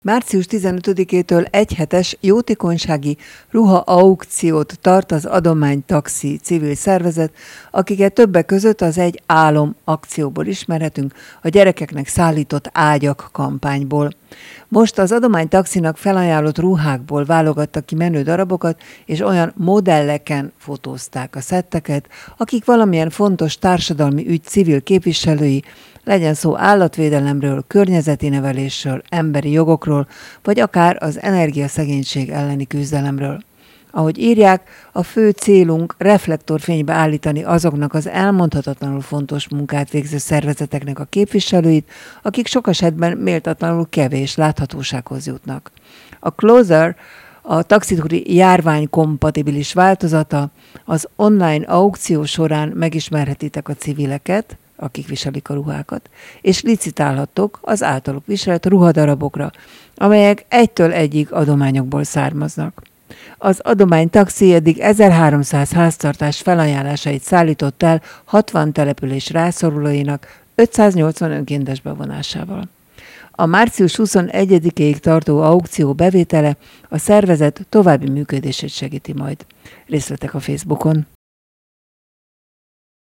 Március 15-től egyhetes jótékonysági ruha aukciót tart az Adomány Taxi civil szervezet, akiket többek között az Egy Álom akcióból ismerhetünk, a gyerekeknek szállított ágyak kampányból. Most az Adomány Taxinak felajánlott ruhákból válogattak ki menő darabokat, és olyan modelleken fotózták a szetteket, akik valamilyen fontos társadalmi ügy civil képviselői, legyen szó állatvédelemről, környezeti nevelésről, emberi jogokról, vagy akár az energiaszegénység elleni küzdelemről. Ahogy írják, a fő célunk reflektorfénybe állítani azoknak az elmondhatatlanul fontos munkát végző szervezeteknek a képviselőit, akik sok esetben méltatlanul kevés láthatósághoz jutnak. A Closer, a taxitúri járványkompatibilis változata, az online aukció során megismerhetitek a civileket, akik viselik a ruhákat, és licitálhattok az általuk viselt ruhadarabokra, amelyek egytől egyig adományokból származnak. Az Adomány Taxi eddig 1300 háztartás felajánlásait szállított el 60 település rászorulóinak 580 önkéntes bevonásával. A március 21-ig tartó aukció bevétele a szervezet további működését segíti majd. Részletek a Facebookon.